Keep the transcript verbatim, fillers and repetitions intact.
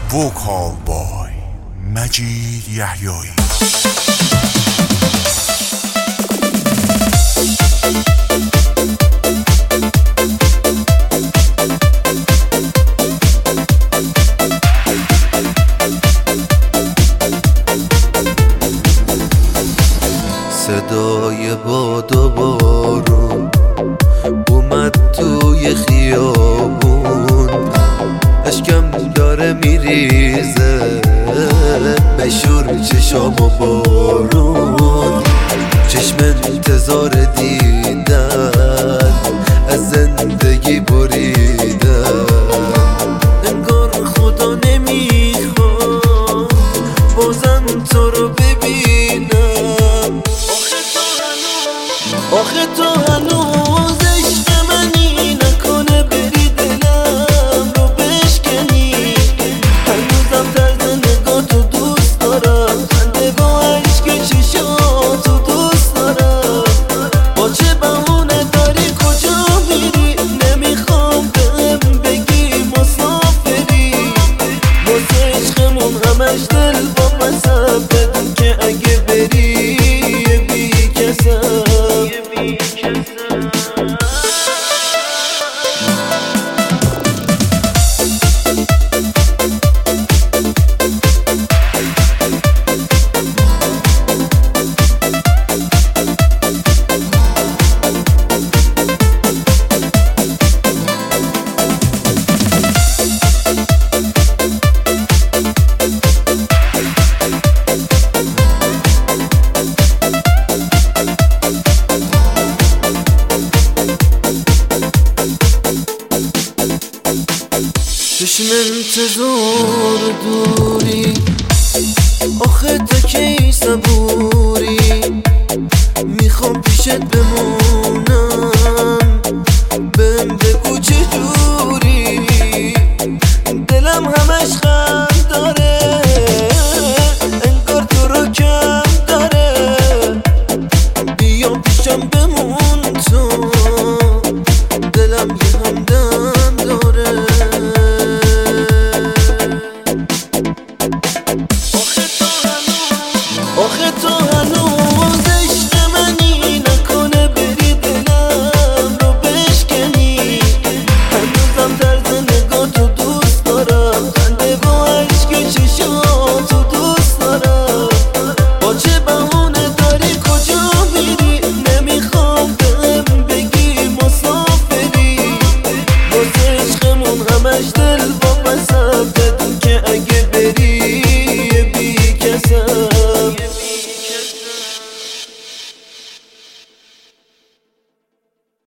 وکال بای مجید یحیایی. صدای باد و بارون اومد توی خیابون، اشکم داره میریزه بشور چشام و بارون، چشم انتظار دیدن از زندگی بریدن، انگار خدا نمیخواد بازم تو رو ببینم. آخه تو هنوز عشق منی، نکنه بری دلم رو بشکنی، هنوزم طرز نگاه تو دوست دارم، خنده با عشق چشاتو دوست دارم. با چه بهونه داری کجا میری؟ نمیخوام بهم بگی مسافری، واسه عشقمون همش دل با پسم، بدون که اگه بری بی کسم. چشم انتظار دوری، آخه تا کی صبوری، میخوام پیشت بمونم، بهم بگو چجوری، دلم همش خم داره، انگار تو رو کم داره، بیا پیشم بمون تو، دلم یه همدم داره. آخه تو هنوز عشق منی، نکنه بری دلم رو بشکنی، هنوزم طرز نگاه تو دوست دارم، خنده با عشق چشاتو دوست دارم. با چه بهونه داری کجا میری؟ نمیخوام بهم بگی مسافری، واسه عشقمون همش دل با پسم،